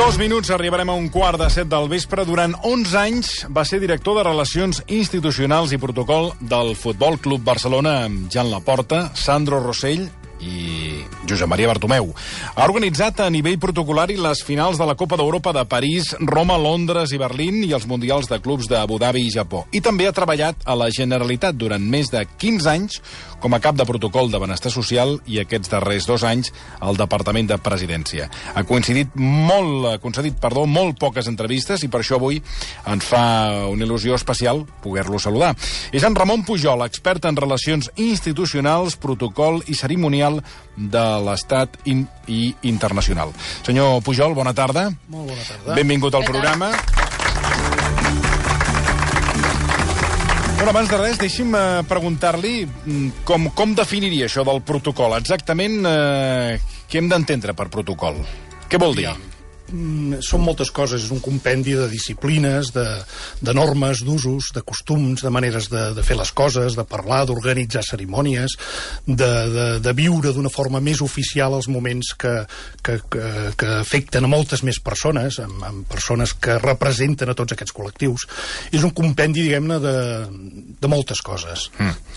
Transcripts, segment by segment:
2 minuts, arribarem a 6:15 del vespre. Durant 11 anys va ser director de Relacions Institucionals i Protocol del Futbol Club Barcelona amb Jan Laporta, Sandro Rosell i Josep Maria Bartomeu. Ha organitzat a nivell protocolari les finals de la Copa d'Europa de París, Roma, Londres i Berlín i els Mundials de Clubs d'Abu Dhabi i Japó. I també ha treballat a la Generalitat durant més de 15 anys com a cap de protocol de benestar social i aquests darrers 2 anys al Departament de Presidència. Ha concedit molt poques entrevistes i per això avui ens fa una il·lusió especial poder-lo saludar. És en Ramon Pujol, expert en relacions institucionals, protocol i cerimonial de l'Estat i internacional. Senyor Pujol, bona tarda. Molt bona tarda. Benvingut al programa. Bueno, abans de res, deixi'm preguntar-li com definiria això del protocol. Exactament què hem d'entendre per protocol? Què vol dir? Són moltes coses, és un compendi de disciplines, de normes, d'usos, de costums, de maneres de fer les coses, de parlar, d'organitzar cerimònies, de viure d'una forma més oficial els moments que afecten a moltes més persones, amb persones que representen a tots aquests col·lectius. És un compendi, diguem-ne, de moltes coses.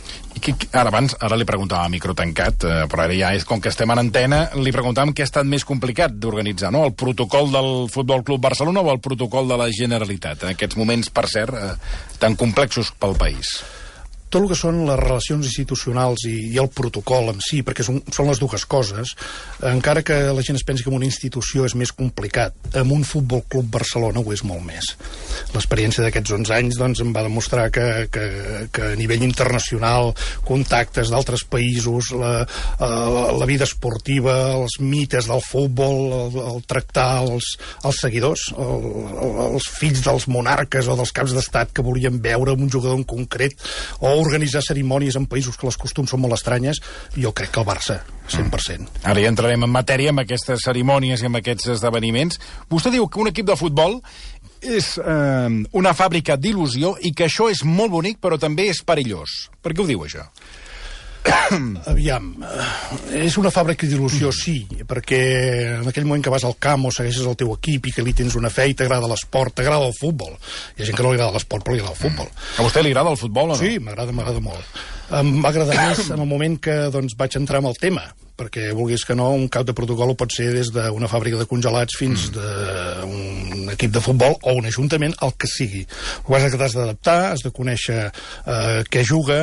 Ara li preguntava a micro tancat, però ara ja és com que estem en antena, li preguntàvem què ha estat més complicat d'organitzar, no? El protocol del Futbol Club Barcelona o el protocol de la Generalitat, en aquests moments, per cert, tan complexos pel país? Tot el que són les relacions institucionals i el protocol en si, perquè són les dues coses, encara que la gent es pensi que una institució és més complicat, amb un Futbol Club Barcelona ho és molt més. L'experiència d'aquests 11 anys doncs, em va demostrar que a nivell internacional, contactes d'altres països, la vida esportiva, els mites del futbol, el tractar els seguidors, els fills dels monarques o dels caps d'estat que volien veure un jugador en concret, o organitzar cerimònies en països que les costums són molt estranyes, jo crec que el Barça, 100%. Ara ja entrarem en matèria amb aquestes cerimònies i amb aquests esdeveniments. Vostè diu que un equip de futbol és una fàbrica d'il·lusió i que això és molt bonic, però també és perillós. Per què ho diu, això? Aviam, és una fàbrica d'il·lusió, sí, perquè en aquell moment que vas al camp o segueixes el teu equip i que li tens una fe i t'agrada l'esport, t'agrada el futbol. Hi ha gent que no li agrada l'esport, però li agrada el futbol. A vostè li agrada el futbol o no? Sí, m'agrada molt. Em va agradar més en el moment que vaig entrar en el tema, perquè, vulguis que no, un cap de protocol pot ser des d'una fàbrica de congelats fins d'un equip de futbol o un ajuntament, el que sigui. Ho has d'adaptar, has de conèixer què juga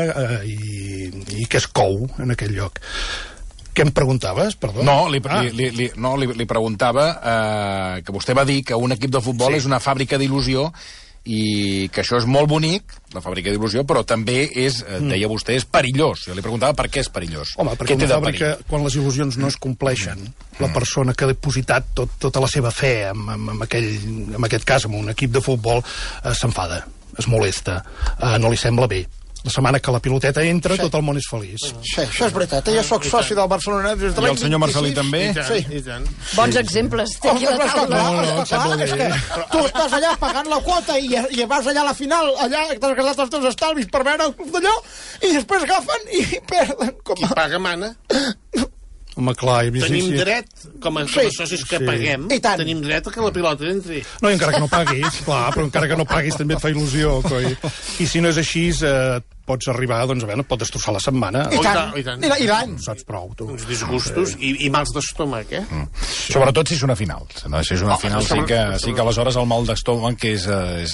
i què es cou en aquell lloc. Què em preguntaves, perdó? No, li preguntava que vostè va dir que un equip de futbol és una fàbrica d'il·lusió i que això és molt bonic, la fàbrica d'il·lusió, però també és, deia vostè, és perillós. Jo li preguntava per què és perillós. Home, perquè una fàbrica, quan les il·lusions no es compleixen, la persona que ha depositat tota la seva fe en aquest cas, en un equip de futbol, s'enfada, es molesta, no li sembla bé. La setmana que la piloteta entra, tot el món és feliç. Sí, això és veritat. Jo sóc soci del Barcelona des de l'any 26. I el senyor Marcelí també? Sí. Bons exemples té aquí a la taula. És que tu estàs allà pagant la quota i vas allà a la final, allà t'has gastat els teus estalvis per veure el club d'allò, i després agafen i perden. Qui paga mana. Home, clar, tenim dret, com a socis que paguem, tenim dret a que la pilota entri. No, i encara que no paguis, clar, però encara que no paguis també et fa il·lusió, coi. I si no és així, pots arribar, doncs, a veure, et pot destrossar la setmana. I tant. I l'any. Saps prou, tu. Uns disgustos i mals d'estómac, Sobretot si és una final. No, si és una final sí que aleshores el mal d'estómac és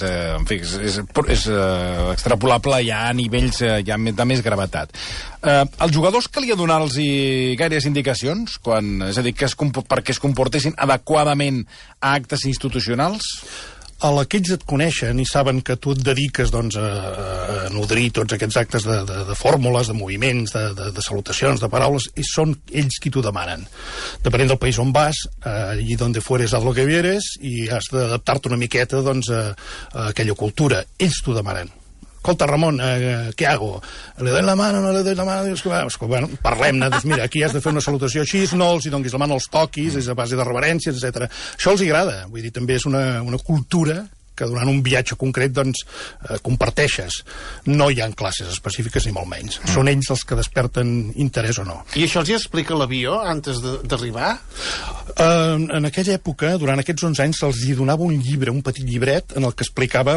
extrapolable ja a nivells ja de més gravetat. Els jugadors calia donar-los gaires indicacions? És a dir, perquè es comportessin adequadament a actes institucionals? Aquells et coneixen i saben que tu et dediques doncs, a nodrir tots aquests actes de fórmules, de moviments, de salutacions, de paraules, i són ells qui t'ho demanen. Depenent del país on vas, allí donde fueres haz lo que vieres, i has d'adaptar-te una miqueta doncs, a aquella cultura. Ells t'ho demanen. Escolta, Ramon, què hago? ¿Le doy la mano, no le doy la mano? Dius, bueno, parlem-ne, doncs mira, aquí has de fer una salutació així, no els donguis la mà, no els toquis, és a base de reverències, etc. Això els agrada, vull dir, també és una cultura que durant un viatge concret doncs, comparteixes. No hi ha classes específiques ni molt menys. Són ells els que desperten interès o no. I això els hi explica l'avió antes d'arribar? En aquella època, durant aquests 11 anys, se'ls hi donava un llibre, un petit llibret, en el que explicava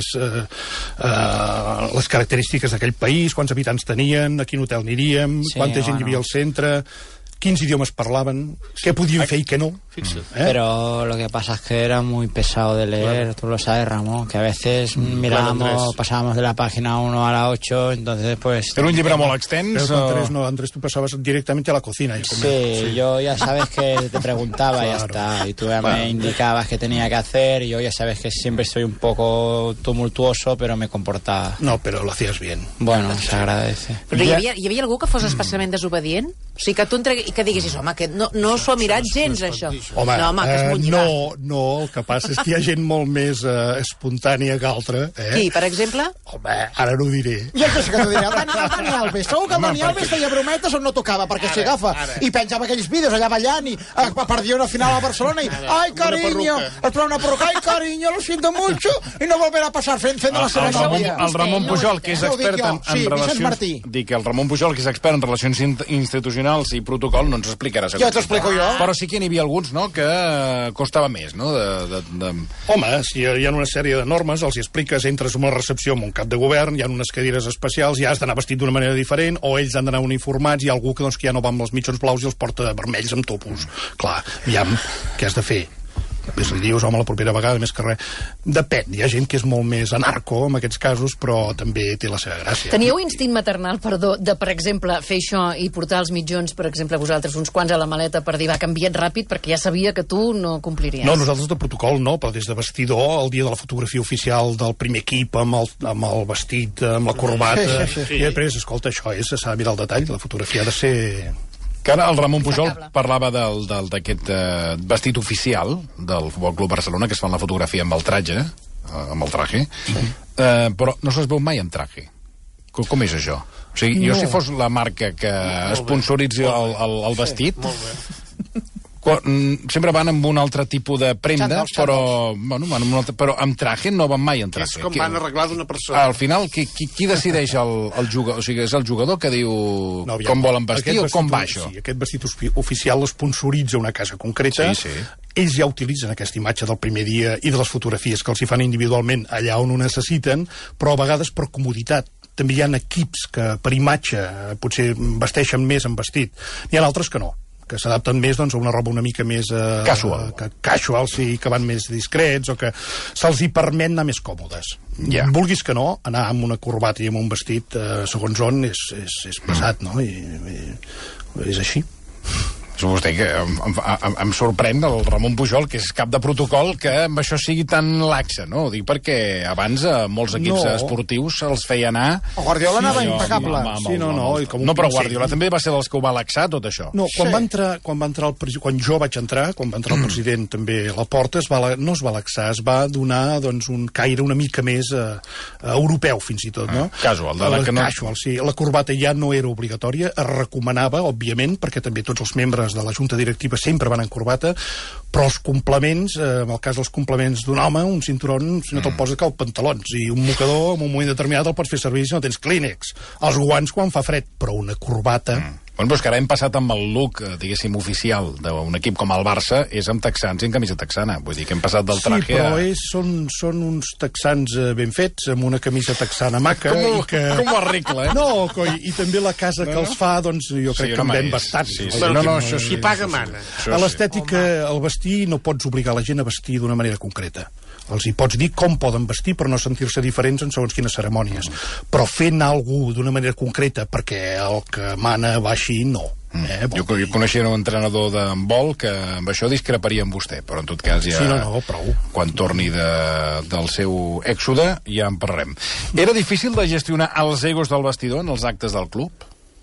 les característiques d'aquell país, quants habitants tenien, a quin hotel aniríem, quanta gent hi havia al centre, quins idiomes parlaven, qué podían fer y qué no. Pero lo que pasa es que era muy pesado de leer, claro. Tú lo sabes, Ramón, que a veces mirábamos, pasábamos de la página 1 a la 8, entonces pues... Era un llibre molt extens. Pero Andrés, tú pasabas directamente a la cocina. Sí, yo ya sabes que te preguntaba y ya está, y tú ya me indicabas qué tenía que hacer, y yo ya sabes que siempre soy un poco tumultuoso, pero me comportaba. No, pero lo hacías bien. Bueno, se agradece. Però hi havia algú que fos especialment desobedient? O sigui, que tu i que diguessis, home, que no s'ho ha mirat gens, això. Home, que és molt lligat. No, el que passa és que hi ha gent molt més espontània que altra. Qui, per exemple? Home, ara no ho diré. Jo què sé que t'ho diré, el Dani Alves. Segur que el Dani Alves feia brometes on no tocava, perquè s'hi agafa i penjava aquells vídeos allà ballant i perdia una final a Barcelona i ai, cariño, es treu una perruca, ai, cariño, lo siento mucho, i no volverà a passar fent de la seva nòvia. El Ramon Pujol, que és expert en relacions... Dic que el Ramon Pujol, que és expert en relacions institucionals i protocol, no ens explicarà. Ja t'ho explico jo. Però sí que n'hi havia alguns, no?, que costava més, no? Home, si hi ha una sèrie de normes, els hi expliques, entres en una recepció amb un cap de govern, hi ha unes cadires especials, ja has d'anar vestit d'una manera diferent, o ells han d'anar uniformats, hi ha algú que ja no va amb els mitjons blaus i els porta vermells amb topos. Clar, aviam, què has de fer? Més li dius, home, la propera vegada, més que res. Depèn, hi ha gent que és molt més anarco en aquests casos, però també té la seva gràcia. Teníeu instint maternal, perdó, de, per exemple, fer això i portar els mitjons, per exemple, vosaltres, uns quants a la maleta per dir, va, canvia't ràpid, perquè ja sabia que tu no compliries. No, nosaltres de protocol no, però des de vestidor, el dia de la fotografia oficial del primer equip, amb el vestit, amb la corbata, i després, escolta, això s'ha de mirar el detall, la fotografia ha de ser... Que ara el Ramon Pujol parlava d'aquest vestit oficial del Futbol Club Barcelona, que es fa en la fotografia amb el traje, però no se'ls veu mai en traje. Com és això? O sigui, jo si fos la marca que sponsoritzi el vestit... Sempre van amb un altre tipus de prenda, però amb traje no van mai en traje. És com van arreglar d'una persona. Al final, qui decideix el jugador? O sigui, és el jugador que diu com volen vestir o com va això? Sí, aquest vestit oficial l'esponsoritza una casa concreta. Ells ja utilitzen aquesta imatge del primer dia i de les fotografies que els hi fan individualment allà on ho necessiten, però a vegades per comoditat. També hi ha equips que per imatge potser vesteixen més en vestit. N'hi ha altres que no, que s'adapten més doncs, a una roba una mica més... casual, sí, que van més discrets o que se'ls hi permet anar més còmodes. Vulguis que no, anar amb una corbata i amb un vestit, segons on, és pesat, no? I és així. Vostè que em sorprèn el Ramon Pujol, que és cap de protocol, que amb això sigui tan laxa, no? Ho dic perquè abans molts equips esportius se'ls feia anar... El Guardiola anava impecable. No, però Guardiola també va ser dels que ho va laxar, tot això. No, quan jo vaig entrar, quan va entrar el president també a la porta, no es va laxar, es va donar un caire una mica més europeu, fins i tot, no? Casual. Casual, sí. La corbata ja no era obligatòria, es recomanava, òbviament, perquè també tots els membres de la junta directiva sempre van en corbata, però els complements, en el cas dels complements d'un home, un cinturón, si no te'l poses cau pantalons, i un mocador en un moment determinat el pots fer servir si no tens clínex. Els guants quan fa fred, però una corbata... Bueno, però és que ara hem passat amb el look, diguéssim, oficial d'un equip com el Barça, és amb texans i amb camisa texana. Vull dir que hem passat del traje a... Sí, però són uns texans ben fets, amb una camisa texana maca. Com ho arregla, No, i també la casa que els fa, doncs jo crec que en ven bastant. Qui paga mana. A l'estètica, el vestir, no pots obligar la gent a vestir d'una manera concreta. Els hi pots dir com poden vestir per no sentir-se diferents en segons quines cerimònies. Però fent algú d'una manera concreta perquè el que mana va així, no. Jo coneixia un entrenador de vol que amb això discreparia amb vostè, però en tot cas ja... Sí, prou. Quan torni del seu èxode ja en parlarem. Era difícil de gestionar els egos del vestidor en els actes del club?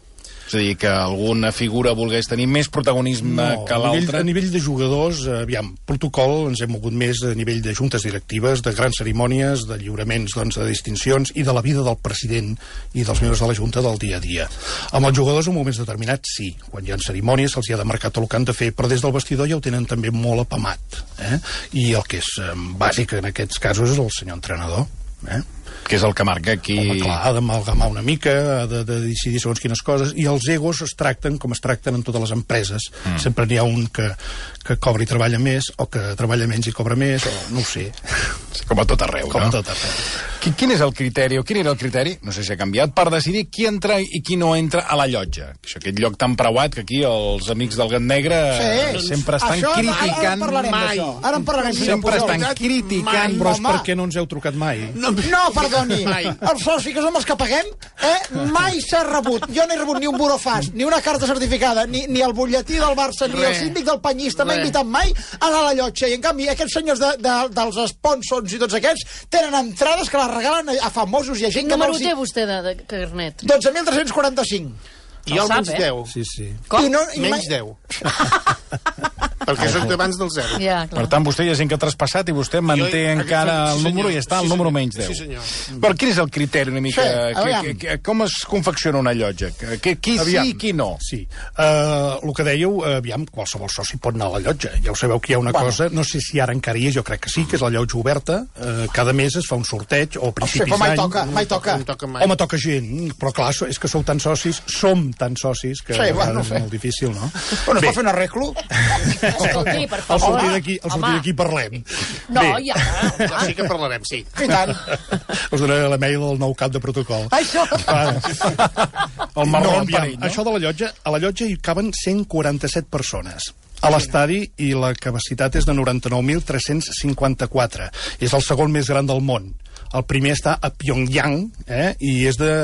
És a dir, que alguna figura volgués tenir més protagonisme que l'altra? A nivell de jugadors, aviam, protocol, ens hem mogut més a nivell de juntes directives, de grans cerimònies, de lliuraments de distincions i de la vida del president i dels membres de la Junta del dia a dia. Amb els jugadors, en moments determinats, sí. Quan hi ha cerimònies, se'ls ha de marcar tot el que han de fer, però des del vestidor ja ho tenen també molt apamat. I el que és bàsic en aquests casos és el senyor entrenador. Que és el que marca aquí... Home, clar, ha d'amalgamar una mica, ha de decidir segons quines coses, i els egos es tracten com es tracten en totes les empreses. Sempre n'hi ha un que cobra i treballa més, o que treballa menys i cobra més, o no ho sé. Com a tot arreu, com a tot arreu. Quin és el criteri, o quin era el criteri, no sé si ha canviat, per decidir qui entra i qui no entra a la llotja? Aquest lloc tan preuat que aquí els amics del Gat Negre sempre estan criticant... Ara en parlarem. Sempre estan criticant... Però és perquè no ens heu trucat mai. No, perdoni. El soci, que som els que paguem, mai s'ha rebut. Jo no he rebut ni un burofàs, ni una carta certificada, ni el butlletí del Barça, ni el síndic del Penyista m'ha invitat mai a anar a la llotja. I, en canvi, aquests senyors dels sponsors i tots aquests tenen entrades que les regalen a famosos i a gent que no els... Quin número té vostè de carnet? 12.345. I el menys 10. Sí. Com? Menys 10. Perquè soc d'abans del 0. Per tant, vostè hi ha gent que ha traspassat i vostè manté encara el número i està el número menys 10. Sí, senyor. Però quin és el criteri una mica? Com es confecciona una llotja? Qui sí i qui no? Sí. El que dèieu, aviam, qualsevol soci pot anar a la llotja. Ja ho sabeu que hi ha una cosa, no sé si ara encara hi és, jo crec que sí, que és la llotja oberta. Cada mes es fa un sorteig, o a principis d'any. Mai toca. Home, toca gent, però clar, és que sou tan socis, som tan socis, que és molt difícil, no? Bueno, es pot fer un arreglo? Escolti, per favor. Al sortir d'aquí parlem. No, ja. Sí que parlarem, sí. I tant. Us donaré la mail del nou cap de protocol. Això. El marrón per ell, no? Això de la llotja, a la llotja hi caben 147 persones. A l'estadi, i la capacitat és de 99.354. És el segon més gran del món. El primer està a Pyongyang, i és de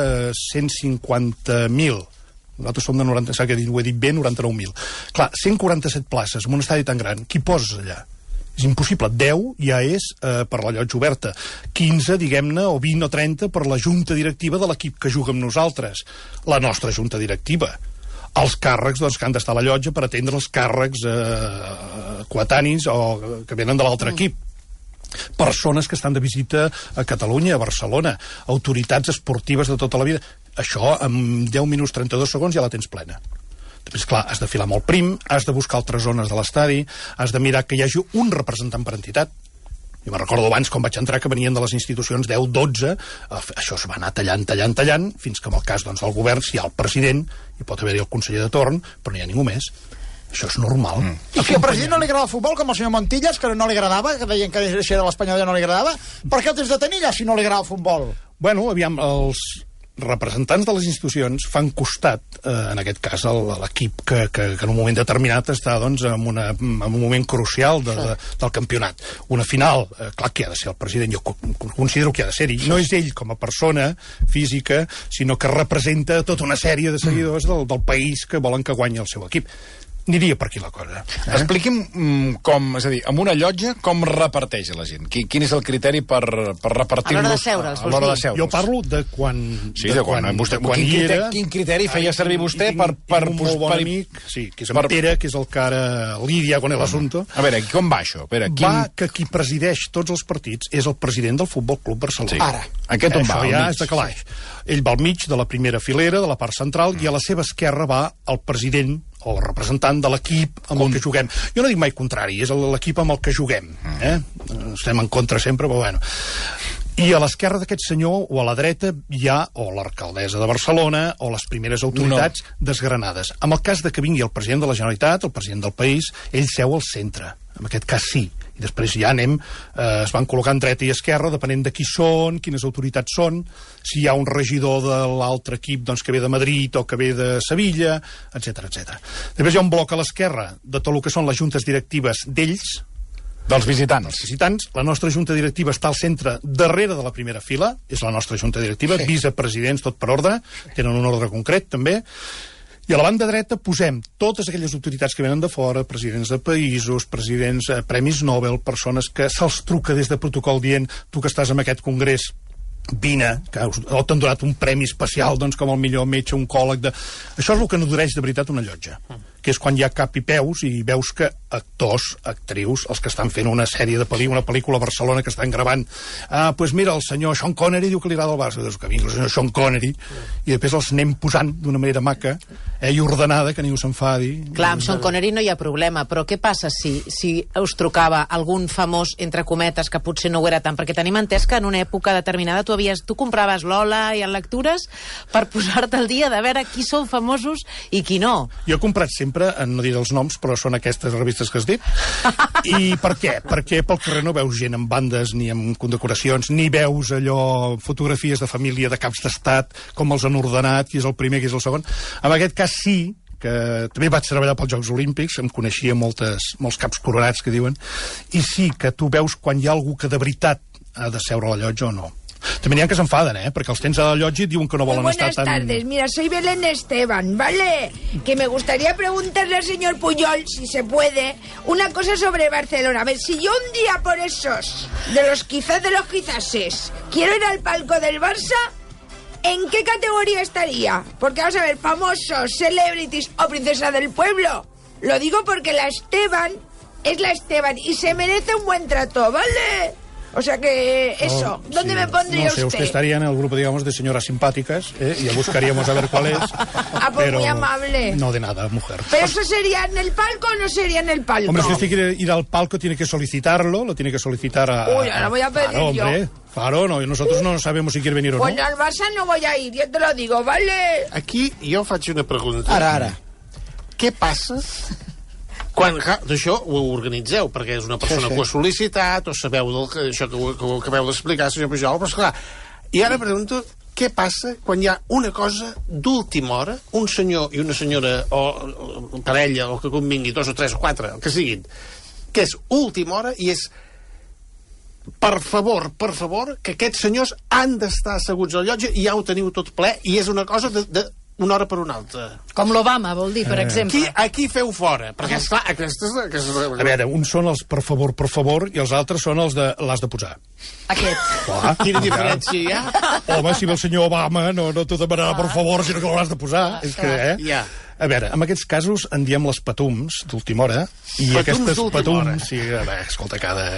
150.000. Nosaltres som de 90, que ho he dit bé, 99.000. Clar, 147 places en un estadi tan gran, qui poses allà? És impossible. 10 ja és per la llotja oberta. 15, diguem-ne, o 20 o 30 per la junta directiva de l'equip que juga amb nosaltres. La nostra junta directiva. Els càrrecs, doncs, que han d'estar a la llotja per atendre els càrrecs coetanis o que venen de l'altre equip. Persones que estan de visita a Catalunya, a Barcelona, autoritats esportives de tota la vida. Això, en 10 minuts 32 segons, ja la tens plena. Després, clar, has de filar molt prim, has de buscar altres zones de l'estadi, has de mirar que hi hagi un representant per entitat. Jo me'n recordo abans, quan vaig entrar, que venien de les institucions 10, 12, això es va anar tallant, fins que en el cas del govern, si hi ha el president, hi pot haver-hi el conseller de torn, però no hi ha ningú més. Això és normal. I si al president no li agrada el futbol, com el senyor Montillas, que no li agradava, que deien que això de l'Espanyol no li agradava, per què el tens de tenir allà si no li agrada el futbol? Bueno, aviam, els representants de les institucions fan costat, en aquest cas, a l'equip que en un moment determinat està en un moment crucial del campionat. Una final, clar que ha de ser el president, jo considero que ha de ser-hi. No és ell com a persona física, sinó que representa tota una sèrie de seguidors del país que volen que guanyi el seu equip. Aniria per aquí la cosa. Expliqui'm com, és a dir, amb una llotja, com reparteix la gent? Quin és el criteri per repartir-los? A l'hora de seure'ls. Jo parlo de quan... Sí, de quan hi era... Quin criteri feia servir vostè per... un molt bon amic, sí, que és en Pere, que és el que ara lidia con el asunto. A veure, com va això? Va que qui presideix tots els partits és el president del Futbol Club Barcelona. Ara. Aquest on va? Això ja és de calaix. Ell va al mig de la primera filera, de la part central, i a la seva esquerra va el president o el representant de l'equip amb el que juguem. Jo no dic mai contrari, és l'equip amb el que juguem. Estem en contra sempre, però bueno. I a l'esquerra d'aquest senyor, o a la dreta, hi ha o l'alcaldessa de Barcelona o les primeres autoritats desgranades. En el cas de que vingui el president de la Generalitat, el president del país, ell seu al centre. En aquest cas sí. I després ja es van col·locant dreta i esquerra, depenent de qui són, quines autoritats són, si hi ha un regidor de l'altre equip que ve de Madrid o que ve de Sevilla, etc. Després hi ha un bloc a l'esquerra de tot el que són les juntes directives d'ells, dels visitants. La nostra junta directiva està al centre, darrere de la primera fila, és la nostra junta directiva, vicepresidents, tot per ordre, tenen un ordre concret també. I a la banda dreta posem totes aquelles autoritats que venen de fora, presidents de països, presidents, premis Nobel, persones que se'ls truca des de protocol dient tu que estàs en aquest congrés vine, que t'han donat un premi especial, doncs, com el millor metge oncòleg de... Això és el que nodreix de veritat una llotja, que és quan hi ha cap i peus i veus que actors, actrius, els que estan fent una sèrie de una pel·lícula a Barcelona que estan gravant, doncs mira, el senyor Sean Connery diu que li agrada el Barça, doncs que vingui el senyor Sean Connery, i després els anem posant d'una manera maca i ordenada, que ningú s'enfadi. Clar, amb Sean Connery no hi ha problema, però què passa si us trucava algun famós, entre cometes, que potser no ho era tant? Perquè tenim entès que en una època determinada tu compraves l'Ola i en lectures per posar-te al dia de veure qui són famosos i qui no. Jo he comprat sempre, no diré els noms, però són aquestes revistes que has dit. I per què? Perquè pel carrer no veus gent amb bandes ni amb condecoracions, ni veus allò, fotografies de família, de caps d'estat, com els han ordenat, qui és el primer, qui és el segon. En aquest cas sí, que també vaig treballar pels Jocs Olímpics, em coneixia molts caps coronats que diuen, i sí que tu veus quan hi ha algú que de veritat ha de seure a la llotja o no. També n'hi ha que s'enfaden, perquè els tens a la llotja i diuen que no volen estar tan... Buenas tardes, mira, soy Belén Esteban, ¿vale? Que me gustaría preguntarle al señor Puyol, si se puede, una cosa sobre Barcelona. A ver, si yo un día por esos, de los quizáses, quiero ir al palco del Barça, ¿en qué categoría estaría? Porque vamos a ver, famosos, celebrities o princesa del pueblo. Lo digo porque la Esteban es la Esteban y se merece un buen trato, ¿vale? O sea que eso, ¿dónde sí me pondría usted? Usted estaría en el grupo, digamos, de señoras simpáticas, y ya buscaríamos a ver cuál es. Pues pero muy amable. No de nada, mujer. ¿Pero eso sería en el palco o no sería en el palco? Hombre, si usted quiere ir al palco, tiene que solicitarlo, lo tiene que solicitar a... Uy, ahora voy a pedir claro, yo. Hombre, claro, no, nosotros no sabemos si quiere venir o no. Bueno, al Barça no voy a ir, yo te lo digo, ¿vale? Aquí jo faig una pregunta. Ara. Què passa quan això ho organitzeu, perquè és una persona que ho ha sol·licitat, o sabeu això que ho acabeu d'explicar, senyor Pujol, però esclar, i ara pregunto, què passa quan hi ha una cosa d'última hora, un senyor i una senyora, o parella, o que convingui, 2 o 3 o 4, el que siguin, que és última hora i és per favor, que aquests senyors han d'estar asseguts al llotja i ja ho teniu tot ple, i és una cosa de una hora per una altra. Com l'Obama, vol dir, per exemple. Aquí feu fora, perquè, esclar, aquestes... A veure, uns són els per favor, i els altres són els de l'has de posar. Aquest. Clar. Quina diferència hi ha? Home, si ve el senyor Obama, no t'ho demanarà per favor, sinó que l'has de posar. És que, Ja. A veure, en aquests casos en diem les patums d'última hora, i aquestes patums, sí, escolta,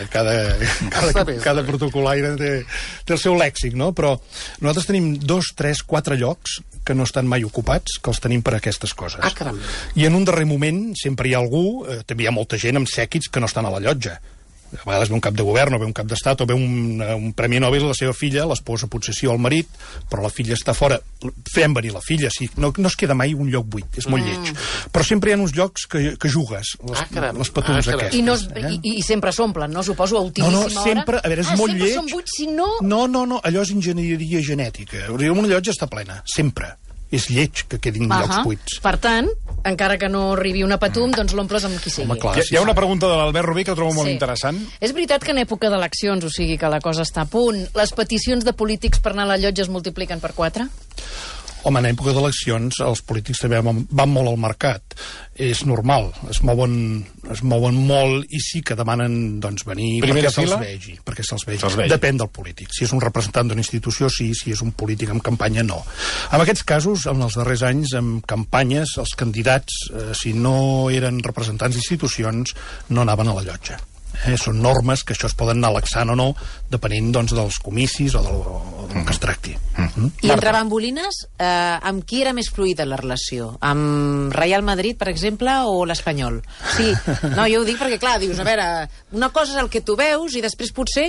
cada protocolaire té el seu lèxic, no? Però nosaltres tenim 2, 3, 4 llocs que no estan mai ocupats, que els tenim per a aquestes coses. Ah, caram. I en un darrer moment sempre hi ha algú, també hi ha molta gent amb sèquits que no estan a la llotja. A vegades ve un cap de govern, o ve un cap d'estat, o ve un premi Nobel, la seva filla, l'esposa potser sí, o el marit, però la filla està fora. Fem venir la filla, sí. No es queda mai un lloc buit, és molt lleig. Però sempre hi ha uns llocs que jugues, les patums aquestes. I sempre s'omplen, no? Suposo a ultimíssima hora. No, sempre, a veure, és molt lleig. Sempre són buits, si no... No, allò és enginyeria genètica. Una llotja està plena, sempre. És lleig que quedin llocs buits. Per tant, encara que no arribi una patum, doncs l'omples amb qui sigui. Home, clar, hi ha una pregunta de l'Albert Rubí que trobo molt interessant. És veritat que en època d'eleccions, o sigui que la cosa està a punt, les peticions de polítics per anar a la llotja es multipliquen per 4? Home, en època d'eleccions els polítics també van molt al mercat. És normal, es mouen molt i sí que demanen doncs, venir Primera perquè se'ls vegi. Depèn del polític. Si és un representant d'una institució, sí. Si és un polític en campanya, no. En aquests casos, en els darrers anys, en campanyes, els candidats, si no eren representants d'institucions, no anaven a la llotja. Són normes que això es poden anar laxant o no, depenent doncs, dels comicis o del que es tracti. I entre bambolines, amb qui era més fluida la relació? Amb Real Madrid, per exemple, o l'Espanyol? Sí, no, jo ho dic perquè, clar, dius, a veure, una cosa és el que tu veus i després potser...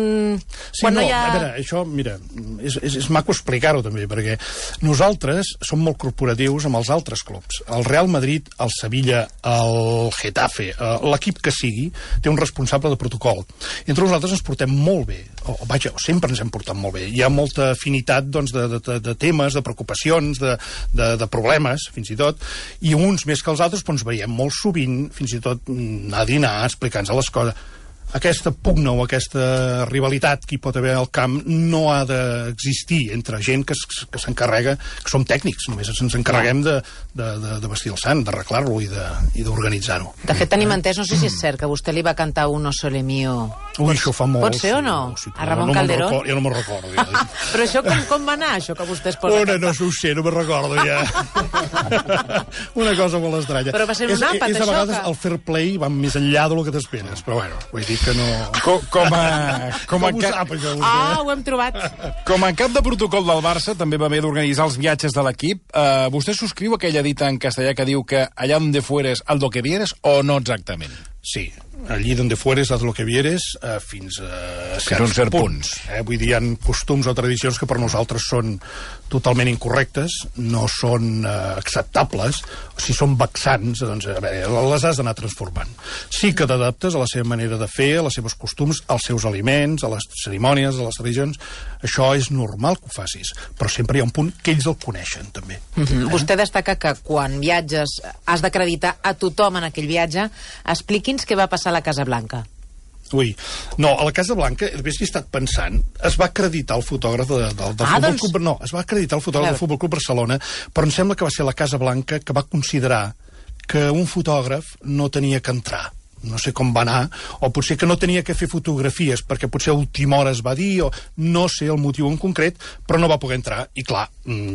A veure, això, mira, és maco explicar-ho també, perquè nosaltres som molt corporatius amb els altres clubs. El Real Madrid, el Sevilla, el Getafe, l'equip que sigui, té un responsable de protocol. I entre nosaltres ens portem molt bé, sempre ens hem portat molt bé. Hi ha molta afinitat doncs, de temes, de preocupacions, de problemes, fins i tot, i uns més que els altres doncs, veiem molt sovint, fins i tot anar a dinar, explicant-nos les coses. aquesta pugna o aquesta rivalitat que hi pot haver al camp no ha d'existir entre gent que s'encarrega, que som tècnics, només ens encarreguem de vestir el sant, d'arreglar-lo i d'organitzar-ho. De fet, tenim entès, no sé si és cert, que vostè li va cantar Uno Sole Mio. Ui, això fa molt. Pot ser o no? A Ramon Calderón? Jo no me'n recordo. Però això com va anar, això que vostè es posa a cantar? No ho sé, no me'n recordo ja. Una cosa molt estranya. Però va ser un àpat, això. A vegades que... el fair play va més enllà del que t'esperes, però bueno, vull dir que no... ho hem trobat. Com a cap de protocol del Barça també va haver d'organitzar els viatges de l'equip. Vostè subscriu aquella dita en castellà que diu que allá donde fueres, haz lo que vieres, o no exactament? Sí, allí donde fueres, haz lo que vieres, fins a certs punts. Vull dir, hi ha costums o tradicions que per nosaltres són totalment incorrectes, no són acceptables, o si són vexants, doncs, a veure, les has d'anar transformant. Sí que t'adaptes a la seva manera de fer, a les seves costums, als seus aliments, a les cerimònies, a les tradicions. Això és normal que ho facis, però sempre hi ha un punt que ells el coneixen, també. Vostè destaca que quan viatges has d'acreditar a tothom en aquell viatge. Expliqui'ns què va passar a la Casa Blanca. Ui, no, a la Casa Blanca, després que he estat pensant, es va acreditar el fotògraf del Futbol Club... No, es va acreditar el fotògraf del Futbol Club Barcelona, però em sembla que va ser la Casa Blanca que va considerar que un fotògraf no tenia que entrar. No sé com va anar, o potser que no tenia que fer fotografies, perquè potser a última hora es va dir, o no sé el motiu en concret, però no va poder entrar. I clar,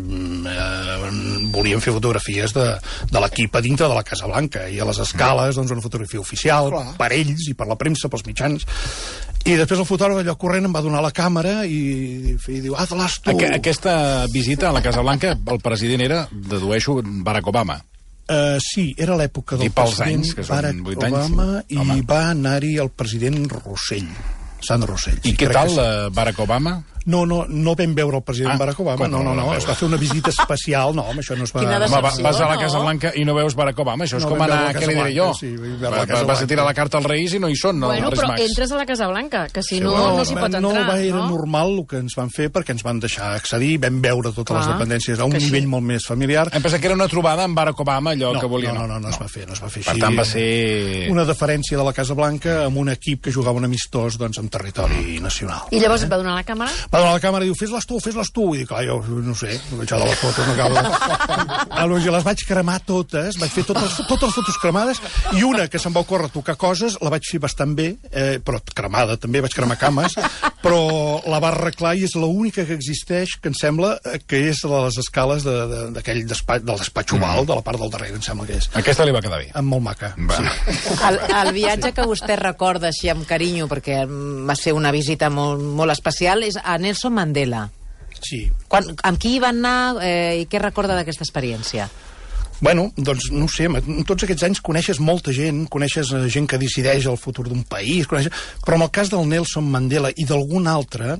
volien fer fotografies de l'equip a dintre de la Casa Blanca, i a les escales, doncs, una fotografia oficial, per ells i per la premsa, pels mitjans. I després el fotògraf allò corrent em va donar la càmera i diu, haz-las tu. Aquesta visita a la Casa Blanca, el president era, dedueixo, Barack Obama. Sí, era l'època del president Barack Obama i va anar-hi el president Rossell, Sandro Rossell. I què tal, Barack Obama? No vam veure el president Barack Obama, no, es va fer una visita especial, no, això no es va... Quina decepció, vas a la Casa Blanca i no veus Barack Obama, això és com anar, què li diré jo? Vas a tirar la carta als Reis i no hi són, no? Bueno, però entres a la Casa Blanca, que si no, no s'hi pot entrar, no? Era normal el que ens van fer, perquè ens van deixar accedir, vam veure totes les dependències a un nivell molt més familiar. Em pensa que era una trobada amb Barack Obama, allò que volia... No es va fer així. Per tant, va ser... una deferència de la Casa Blanca amb un equip que jugava un amistós, doncs, en territori nacional. I llavors et va donar la càmera? Va donar la càmera i diu, fes-les tu. I dic, clar, jo no sé, això de les fotos no acabo de... Jo les vaig cremar totes, vaig fer totes les fotos cremades, i una que se'm va ocórrer tocar coses, la vaig fer bastant bé, però cremada també, vaig cremar cames, però la va arreglar i és l'única que existeix, que em sembla que és de les escales d'aquell despatx, del despatx oval, de la part del darrere, em sembla que és. Aquesta li va quedar bé. Molt maca, sí. El viatge que vostè recorda així amb carinyo, perquè va ser una visita molt especial, és a Nelson Mandela. Sí. Amb qui hi van anar i què recorda d'aquesta experiència? Bueno, doncs no sé, en tots aquests anys coneixes molta gent, coneixes gent que decideix el futur d'un país, però en el cas del Nelson Mandela i d'algun altre,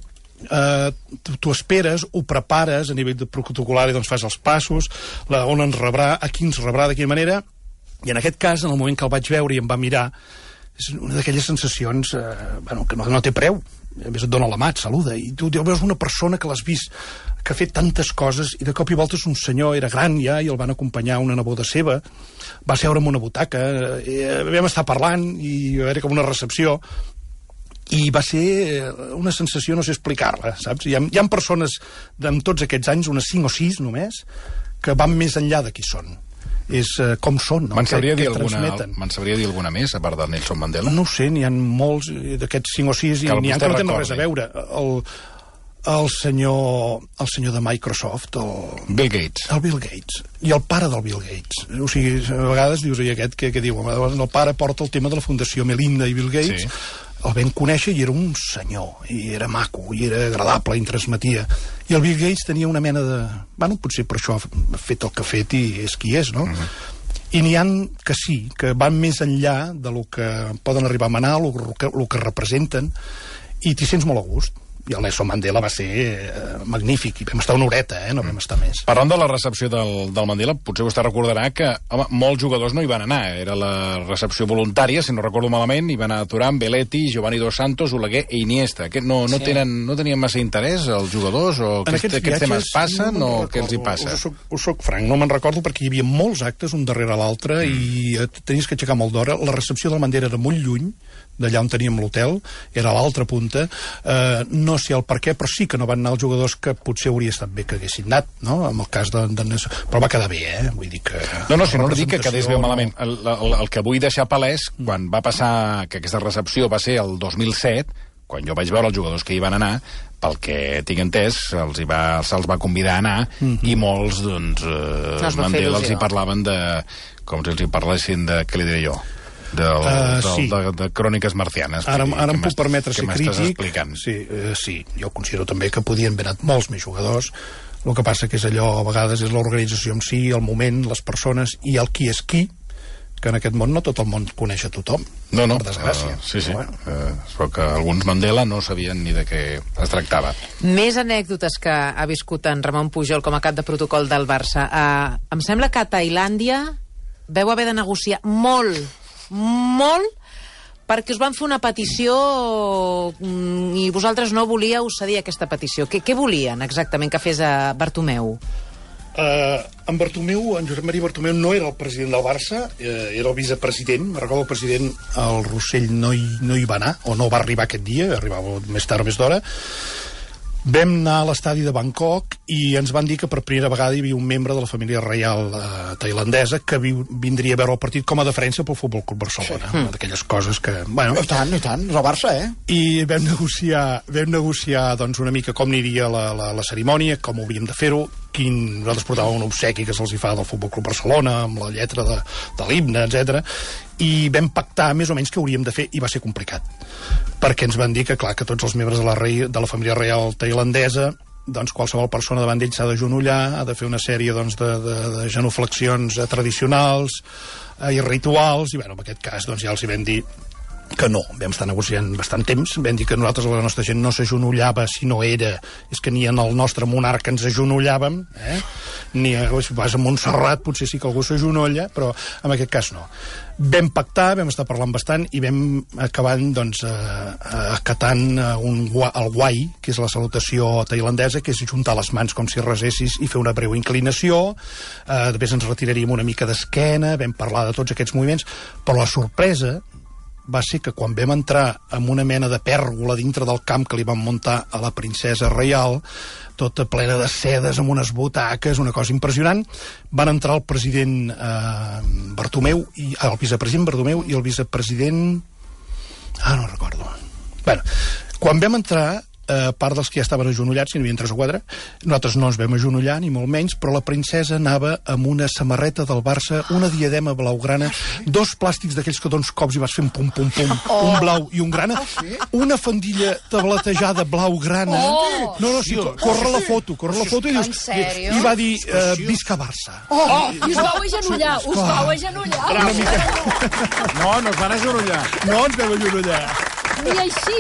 tu esperes, ho prepares a nivell de protocolar i doncs fas els passos, on ens rebrà, a qui ens rebrà, de quina manera, i en aquest cas, en el moment que el vaig veure i em va mirar, és una d'aquelles sensacions que no té preu. A més et dona la mà, et saluda, i tu veus una persona que l'has vist, que ha fet tantes coses, i de cop i volta és un senyor, era gran ja, i el van acompanyar una neboda seva, va seure en una butaca, vam estar parlant, i va haver com una recepció, i va ser una sensació, no sé explicar-la, saps? Hi ha persones, en tots aquests anys, unes 5 o 6 només, que van més enllà de qui són. És com són, no? Me'n sabria dir alguna més, a part del Nelson Mandela? No ho sé, n'hi ha molts d'aquests 5 o 6 i n'hi ha que no tenen res a veure. El senyor de Microsoft, Bill Gates. El Bill Gates. I el pare del Bill Gates. O sigui, a vegades dius, i aquest que diu, el pare porta el tema de la Fundació Melinda i Bill Gates, el vam conèixer i era un senyor, i era maco, i era agradable, i transmetia. I el Bill Gates tenia una mena de... Bueno, potser per això ha fet el que ha fet i és qui és, no? I n'hi ha que sí, que van més enllà de lo que poden arribar a manar, el que representen, i t'hi sents molt a gust. I el Nelson Mandela va ser magnífic, i vam estar una horeta, no vam estar més. Parlant de la recepció del Mandela, potser vostè recordarà que, home, molts jugadors no hi van anar, era la recepció voluntària, si no recordo malament, hi van anar Thuram, Belletti, Giovanni Dos Santos, Oleguer i Iniesta. No tenien massa interès els jugadors, o aquests temes passen, o què els hi passa? Us soc franc, no me'n recordo, perquè hi havia molts actes un darrere l'altre, i tenies que aixecar molt d'hora. La recepció del Mandela era molt lluny d'allà on teníem l'hotel, era a l'altra punta. No sé el per què, però sí que no van anar els jugadors que potser hauria estat bé que haguessin anat, no? En el cas però va quedar bé, Vull dir que... No, si no dic que quedés bé o malament. El que vull deixar palès, quan va passar que aquesta recepció va ser el 2007, quan jo vaig veure els jugadors que hi van anar, pel que tinc entès, se'ls va convidar a anar, i molts, doncs, Mandela els hi parlaven de... com si els hi parlessin de... què li diré jo? De cròniques marcianes. Ara em puc permetre ser crític. Sí, jo considero també que podien haver anat molts més jugadors. El que passa que és allò, a vegades, és l'organització en si, el moment, les persones i el qui és qui, que en aquest món no tot el món coneix a tothom. No. Per desgràcia. Sí. Però que alguns Mandela no sabien ni de què es tractava. Més anècdotes que ha viscut en Ramon Pujol com a cap de protocol del Barça. Em sembla que a Tailàndia veu haver de negociar molt, perquè us van fer una petició i vosaltres no volíeu cedir aquesta petició. Què volien exactament que fes a Bartomeu? En Josep Maria Bartomeu no era el president del Barça, era el vicepresident. Me recordo el president, el Rossell, no hi va anar, o no va arribar aquest dia, arribava més tard o més d'hora. Vam anar a l'estadi de Bangkok i ens van dir que per primera vegada hi havia un membre de la família reial tailandesa que vindria a veure el partit com a deferència pel Futbol Club Barcelona. Una d'aquelles coses que... Bueno, I tant, és el Barça, I vam negociar doncs, una mica com aniria la cerimònia, com hauríem de fer-ho, nosaltres portàvem un obsequi que se'ls hi fa del Futbol Club Barcelona, amb la lletra de l'himne, etc. I vam pactar més o menys què hauríem de fer, i va ser complicat. Perquè ens van dir que, clar, que tots els membres de la família reial tailandesa, doncs qualsevol persona davant d'ells s'ha d'agenollar, ha de fer una sèrie doncs, de genuflexions tradicionals i rituals, i bueno, en aquest cas doncs, ja els hi vam dir que no. Vam estar negociant bastant temps, vam dir que nosaltres, la nostra gent, no s'agenollava si no era, és que ni en el nostre monarca ens agenollàvem, ni si vas a Montserrat potser sí que algú s'agenolla, però en aquest cas no. Vam pactar, vam estar parlant bastant i vam acabar doncs, acatant el guai, que és la salutació tailandesa, que és juntar les mans com si resessis i fer una breu inclinació. Després ens retiraríem una mica d'esquena, vam parlar de tots aquests moviments, però la sorpresa va ser que quan vam entrar en una mena de pèrgola dintre del camp que li van muntar a la princesa reial, tota plena de sedes, amb unes butaques, una cosa impressionant, van entrar el president Bartomeu, el vicepresident Bartomeu i el vicepresident... no recordo. Bueno, quan vam entrar, a part dels que ja estaven agenollats, que n'hi havia 3 o 4, nosaltres no ens vam agenollar, ni molt menys, però la princesa anava amb una samarreta del Barça, una diadema blaugrana, 2 plàstics d'aquells que dones cops i vas fent pum, pum, pum, un blau i un grana, una fandilla tabletejada blaugrana. Sí, corre la foto, i dius... En sèrio? I va dir, visca Barça. I us vau agenollar, No, no es van agenollar. No ens vam agenollar. Ni així.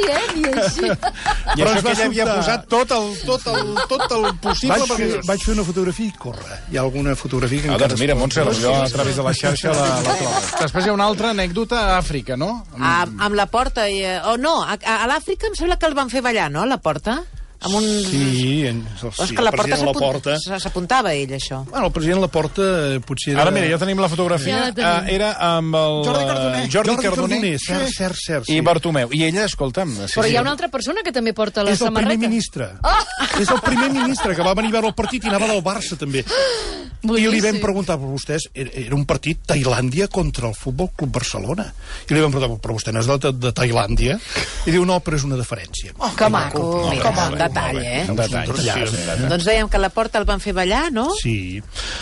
I això que ella havia posat tot el possible... Vaig fer una fotografia i corre. Hi ha alguna fotografia que encara... Doncs mira, Montse, jo a través de la xarxa la trobo. Després hi ha una altra anècdota a Àfrica, no? Amb la Porta. A l'Àfrica em sembla que el van fer ballar, no, a la Porta? Sí, el president Laporta s'apuntava ell, això. Bueno, el president Laporta potser era... Ara, mira, ja tenim la fotografia. Era amb el... Jordi Cardoner. Cert. I Bartomeu. I ella, escolta'm... Però hi ha una altra persona que també porta la samarreta. És el primer ministre. És el primer ministre que va venir a veure el partit i anava del Barça, també. I li vam preguntar per vostès, era un partit Tailàndia contra el Futbol Club Barcelona. I li vam preguntar, però vostè no és de Tailàndia? I diu, no, però és una deferència. Que maco, mira, un detall, Un detall. Doncs dèiem que a la Porta el van fer ballar, no? Sí.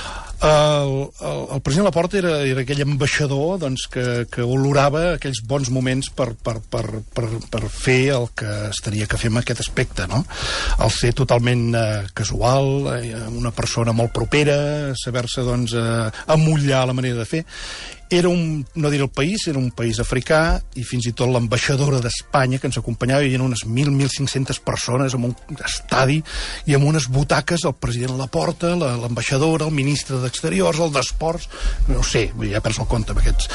El president Laporta era aquell ambaixador doncs, que olorava aquells bons moments per fer el que es tenia que fer en aquest aspecte, no? El ser totalment casual, una persona molt propera, saber-se doncs, amollar la manera de fer. Era no diré el país, era un país africà, i fins i tot l'ambaixadora d'Espanya que ens acompanyava, hi havia unes 1.500 persones en un estadi i amb unes butaques, el president Laporta, l'ambaixadora, el ministre d'Exteriors, el d'Esports, no sé, ja perds el compte amb aquests.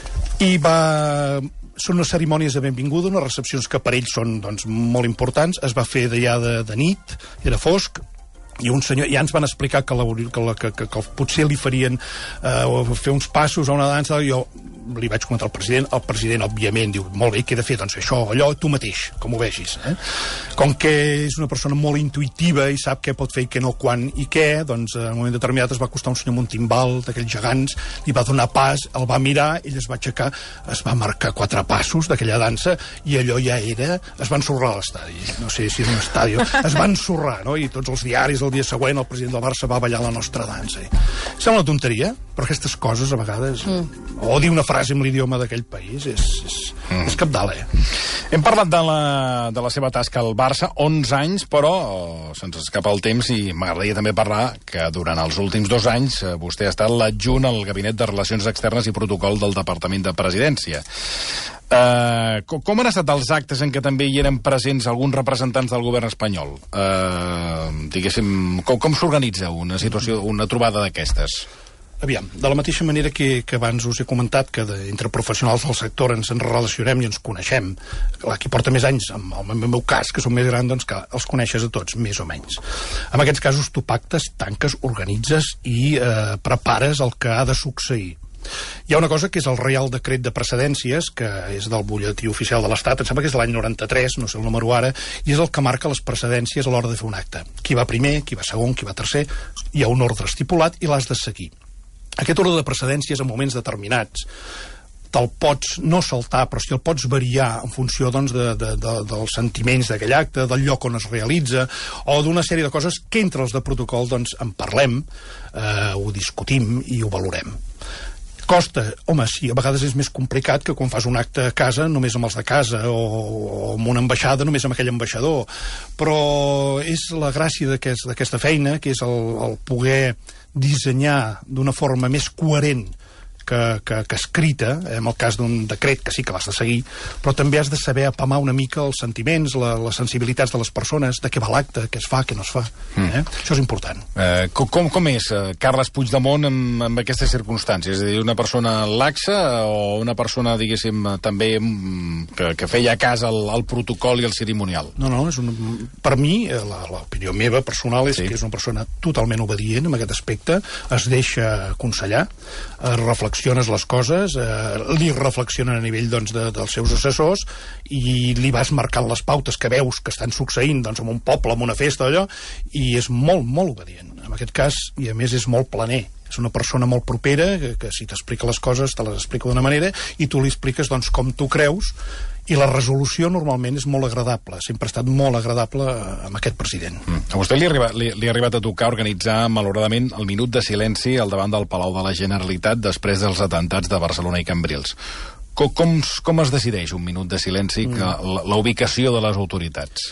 Són unes cerimònies de benvinguda, unes recepcions que per ells són doncs, molt importants. Es va fer d'allà de nit, era fosc, i un senyor, ja ens van explicar que potser li farien fer uns passos a una dansa, i jo li vaig comentar al president òbviament diu, molt bé, què he de fer? Doncs això, allò, tu mateix, com ho vegis. Com que és una persona molt intuïtiva i sap què pot fer i què no, quan i què, doncs en un moment determinat es va acostar un senyor amb un timbal d'aquells gegants, li va donar pas, el va mirar, ell es va aixecar, es va marcar 4 passos d'aquella dansa i allò ja era... Es va ensorrar a l'estadi, no sé si és un estadi, es va ensorrar, no? I tots els diaris el dia següent el president del Barça va ballar la nostra dansa. Sembla una tonteria, però aquestes coses a vegades... O dir una frase en l'idioma d'aquell país és cabdal, Hem parlat de la seva tasca al Barça, 11 anys, però se'ns escapa el temps i m'agradaria també parlar que durant els últims 2 anys vostè ha estat l'adjunt al Gabinet de Relacions Externes i Protocol del Departament de Presidència. Com han estat els actes en què també hi eren presents alguns representants del govern espanyol? Diguéssim, com s'organitza una situació, una trobada d'aquestes? Aviam, de la mateixa manera que abans us he comentat que entre professionals del sector ens relacionem i ens coneixem, qui porta més anys, en el meu cas, que som més grans, doncs que els coneixes a tots, més o menys. En aquests casos tu pactes, tanques, organitzes i prepares el que ha de succeir. Hi ha una cosa que és el Reial Decret de Precedències, que és del butlletí oficial de l'Estat, em sembla que és l'any 93, no sé el número ara, i és el que marca les precedències a l'hora de fer un acte. Qui va primer, qui va segon, qui va tercer, hi ha un ordre estipulat i l'has de seguir. Aquest ordre de precedències en moments determinats te'l pots no saltar, però si el pots variar en funció doncs, dels sentiments d'aquell acte, del lloc on es realitza, o d'una sèrie de coses que entre els de protocol doncs, en parlem, ho discutim i ho valorem. Costa, home, sí, a vegades és més complicat que quan fas un acte a casa, només amb els de casa, o amb una ambaixada, només amb aquell ambaixador. Però és la gràcia d'aquesta feina, que és el poder dissenyar d'una forma més coherent que escrita, en el cas d'un decret que sí que l'has de seguir, però també has de saber apamar una mica els sentiments, les sensibilitats de les persones, de què va l'acte, què es fa, què no es fa. Això és important. Com és Carles Puigdemont en aquestes circumstàncies? És a dir, una persona laxa o una persona, diguéssim, també que feia cas al protocol i al cerimonial? No, per mi, l'opinió meva personal és que és una persona totalment obedient en aquest aspecte, es deixa aconsellar, reflexiones les coses, li reflexionen a nivell doncs, dels seus assessors i li vas marcant les pautes que veus que estan succeint doncs, en un poble, en una festa, allò, i és molt, molt obedient. En aquest cas, i a més és molt planer. És una persona molt propera, que si t'explica les coses te les explica d'una manera i tu li expliques doncs, com tu creus, i la resolució normalment és molt agradable. Sempre ha estat molt agradable amb aquest president. A vostè li ha arribat a tocar organitzar, malauradament, el minut de silenci al davant del Palau de la Generalitat després dels atentats de Barcelona i Cambrils. Com es decideix un minut de silenci, la ubicació de les autoritats?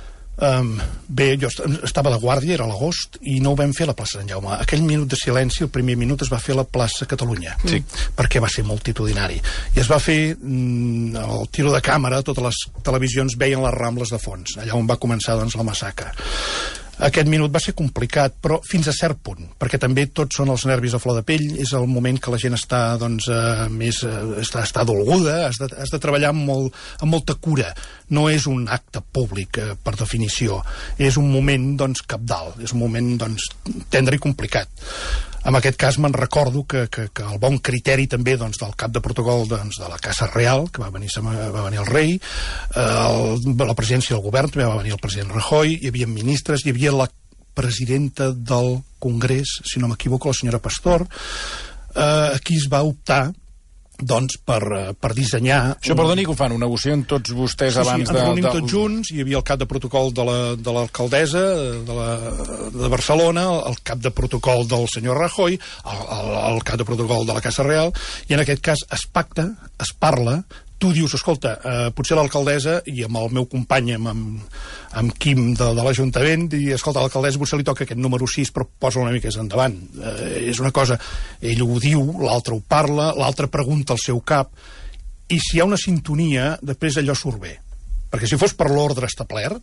Bé, jo estava de guàrdia, era a l'agost, i no ho vam fer a la plaça Sant Jaume. Aquell minut de silenci, el primer minut, es va fer a la plaça Catalunya, perquè va ser multitudinari. I es va fer el tiro de càmera, totes les televisions veien les Rambles de fons, allà on va començar doncs, la massacre. Aquest minut va ser complicat, però fins a cert punt, perquè també tots són els nervis a flor de pell, és el moment que la gent està doncs, més està dolguda, has de treballar amb molta cura. No és un acte públic, per definició. És un moment doncs, cabdal, és un moment doncs, tendre i complicat. En aquest cas me'n recordo que el bon criteri també doncs, del cap de protocol doncs, de la Casa Real, que va venir el rei, la presidència del govern, també va venir el president Rajoy, hi havia ministres, hi havia la presidenta del Congrés, si no m'equivoco, la senyora Pastor. Aquí es va optar doncs, per dissenyar... Això, perdoni, que ho fan, ho negocien tots vostès abans de... Sí, ens reunim tots junts, hi havia el cap de protocol de l'alcaldessa de Barcelona, el cap de protocol del senyor Rajoy, el cap de protocol de la Casa Real, i en aquest cas es pacta, es parla, tu dius, escolta, potser l'alcaldessa, i amb el meu company, amb Quim de l'Ajuntament, i escolta, l'alcaldessa potser li toca aquest número 6, però posa una mica més endavant. És una cosa, ell ho diu, l'altre ho parla, l'altre pregunta al seu cap, i si hi ha una sintonia, després allò surt bé. Perquè si fos per l'ordre establert,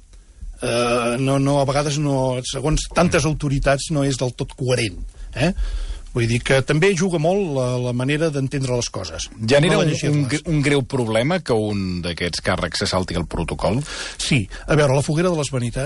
a vegades segons tantes autoritats no és del tot coherent. Vull dir que també juga molt la manera d'entendre les coses. Genera un greu problema que un d'aquests càrrecs se salti el protocol? Sí. A veure, la foguera de les vanitats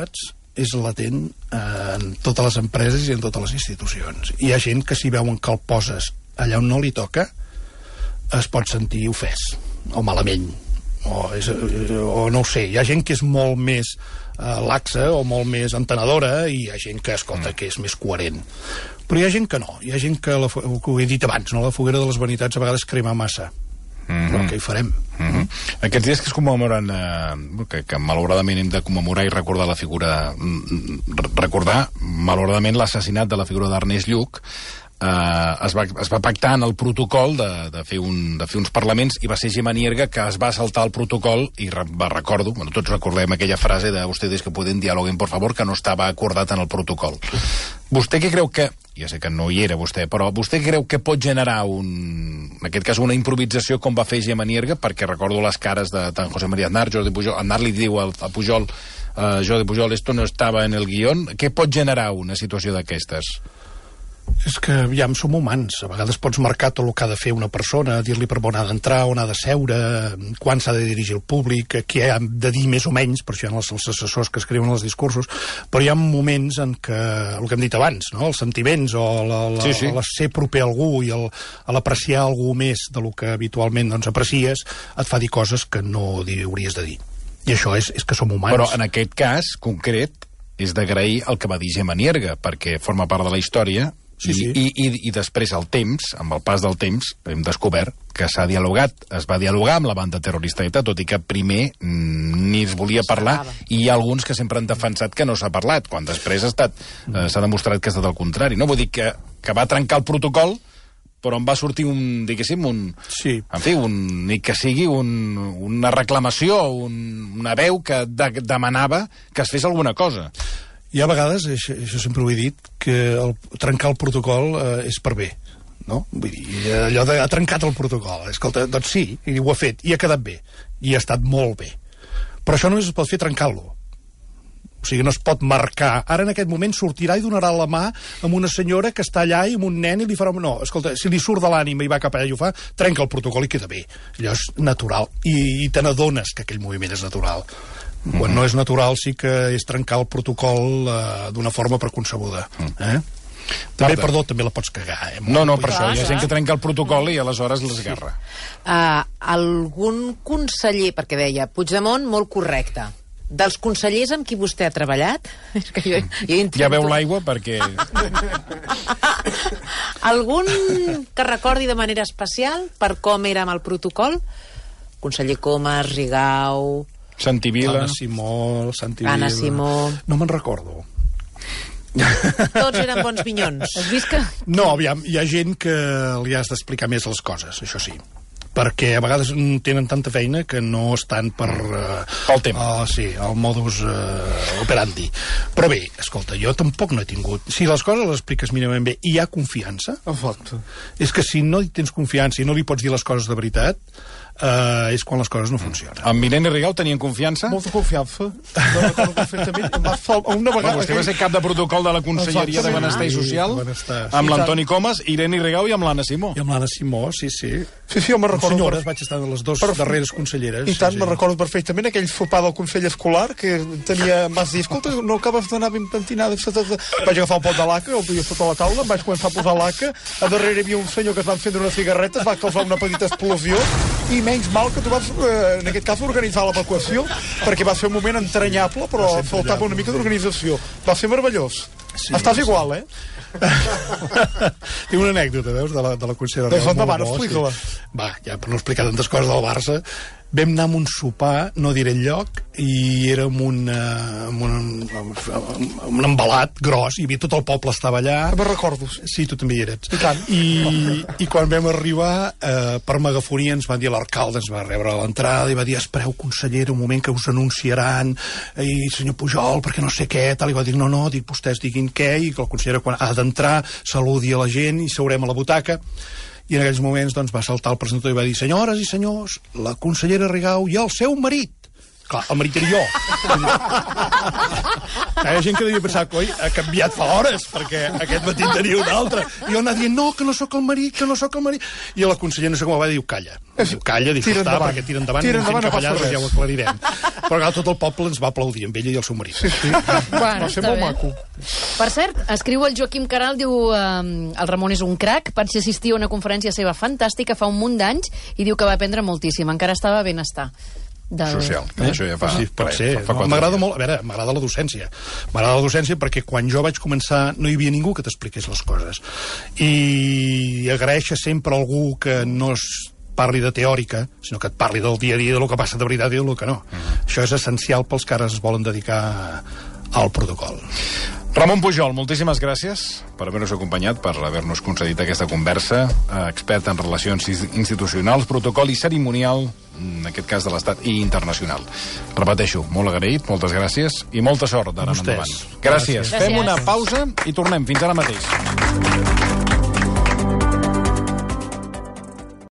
és latent en totes les empreses i en totes les institucions. Hi ha gent que si veuen que el poses allà on no li toca es pot sentir ofès o malament o no ho sé, hi ha gent que és molt més laxa o molt més entenedora i hi ha gent que, escolta, que és més coherent. Però hi ha gent que no, hi ha gent que, ho he dit abans, no? La foguera de les vanitats a vegades crema massa. Però què hi farem? Aquests dies que es commemoren, que malauradament hem de commemorar i recordar la figura, recordar malauradament l'assassinat de la figura d'Ernest Lluch, es va pactar en el protocol de fer uns parlaments i va ser Gemma Nierga que es va saltar el protocol i recordo, tots recordem aquella frase de ustedes que pueden dialoguen por favor, que no estava acordat en el protocol. Vostè què creu que, ja sé que no hi era vostè, però vostè creu que pot generar en aquest cas una improvisació com va fer Gemma Nierga, perquè recordo les cares de tant José María Aznar, Jordi Pujol, Aznar li diu a Pujol, Jordi Pujol, esto no estava en el guión, què pot generar una situació d'aquestes? És que, aviam, som humans. A vegades pots marcar tot el que ha de fer una persona, dir-li per on ha d'entrar, on ha de seure, quan s'ha de dirigir el públic, què ha de dir més o menys, per això hi ha els assessors que escriuen els discursos, però hi ha moments en què, el que hem dit abans, no? Els sentiments o el ser proper a algú i l'apreciar algú més del que habitualment doncs, aprecies, et fa dir coses que no hauries de dir. I això és que som humans. Però en aquest cas concret és d'agrair el que va dir Gemma Nierga, perquè forma part de la història. Sí. I després el temps, amb el pas del temps, hem descobert que s'ha dialogat, es va dialogar amb la banda terrorista ETA, tot i que primer ni es volia parlar, i hi ha alguns que sempre han defensat que no s'ha parlat, quan després s'ha demostrat que ha estat el contrari. No? Vull dir que va trencar el protocol, però en va sortir ni que sigui una reclamació, una veu que demanava que es fes alguna cosa. Hi ha vegades, això sempre ho he dit, que trencar el protocol és per bé, no? Vull dir, allò de ha trencat el protocol. Escolta, doncs sí, i ho ha fet, i ha quedat bé, i ha estat molt bé. Però això només es pot fer trencant-lo. O sigui, no es pot marcar. Ara, en aquest moment, sortirà i donarà la mà amb una senyora que està allà i amb un nen i li farà... No, escolta, si li surt de l'ànima i va cap allà i ho fa, trenca el protocol i queda bé. Allò és natural. I te n'adones que aquell moviment és natural. Quan no és natural sí que és trencar el protocol d'una forma preconcebuda. També, perdó, també la pots cagar. No, per això, hi ha gent que trenca el protocol i aleshores l'esgarra. Algun conseller, perquè deia Puigdemont, molt correcte. Dels consellers amb qui vostè ha treballat... És que jo intento... Ja veu l'aigua perquè... Algun que recordi de manera especial per com era amb el protocol? Conseller Comas, Rigau... Santi Vila. Anna Simó... No me'n recordo. Tots eren bons minyons. Has vist que... No, aviam, hi ha gent que li has d'explicar més les coses, això sí. Perquè a vegades tenen tanta feina que no estan per... Pel tema. Sí, el modus operandi. Però bé, escolta, jo tampoc no he tingut... Si les coses les expliques mínimament bé i hi ha confiança, és que si no hi tens confiança i no li pots dir les coses de veritat, és quan les coses no funcionen. Amb Irene Rigau tenien confiança? Molta confiança. No recordo perfectament. Una vegada... Vostè va ser cap de protocol de la Conselleria de Benestar i Social, amb l'Antoni Comas, Irene Rigau i amb l'Anna Simó. I amb l'Anna Simó, sí. Sí, jo me'n recordo... Senyores, vaig estar de les dues darreres conselleres. I tant, me'n recordo perfectament aquell sopar del Consell Escolar que tenia... Vas dir, escolta, no acabes d'anar ben pentinada. Vaig agafar el pot de laca, el podia fotre a la taula, vaig començar a posar laca, a darrere hi havia un senyor que es va encendre una cigarreta, es va causar una petita explosió, i menys mal que tu vas, en aquest cas, organitzar l'evacuació, perquè va ser un moment entranyable, però faltava una mica d'organització. Va ser meravellós. Sí, estàs igual, Tinc una anècdota, veus, de la consellera. Doncs endavant, explica-la. Va, ja per no explicar tantes coses del Barça, vam anar a un sopar, no diré el lloc, i era un embalat gros, hi havia tot el poble estava allà. Me'n recordo. Sí, tu també hi eres. I tant. I quan vam arribar, per megafonia ens van dir, l'alcalde ens va rebre a l'entrada i va dir, espereu, consellera, un moment que us anunciaran, i senyor Pujol, perquè no sé què, tal, i va dir, no, dic, vostès diguin què, i que la consellera quan ha d'entrar saludi a la gent i seurem a la butaca. I en aquells moments doncs, va saltar el presentador i va dir, senyores i senyors, la consellera Rigau i el seu marit. Clar, el marit era jo. Hi ha gent que devia pensar, coi, ha canviat fa hores, perquè aquest matí en tenia un altre. I jo anava dient, no, que no sóc el marit, que no sóc el marit. I la consellera no sé com va dir, diu, calla. Diu, calla, diu, està, perquè tira endavant, no passa res. ja ho aclarirem. Però clar, tot el poble ens va aplaudir, amb ella i el seu marit. Bueno, Va ser molt maco. Per cert, escriu el Joaquim Caral, diu el Ramon és un crac, vaig assistir a una conferència seva fantàstica fa un munt d'anys i diu que va aprendre moltíssim, encara estava a benestar. Social, que això ja fa... Sí, pot ser. M'agrada molt, a veure, m'agrada la docència. M'agrada la docència perquè quan jo vaig començar no hi havia ningú que t'expliqués les coses. I agraeixes sempre algú que no parli de teòrica, sinó que et parli del dia a dia, del que passa de veritat i del que no. Això és essencial pels que ara es volen dedicar al protocol. Ramon Pujol, moltíssimes gràcies per haver-nos acompanyat, per haver-nos concedit aquesta conversa. Expert en relacions institucionals, protocol i cerimonial, en aquest cas de l'Estat i internacional. Repeteixo, molt agraït, moltes gràcies i molta sort d'ara en endavant. Gràcies. Fem una pausa i tornem. Fins ara mateix.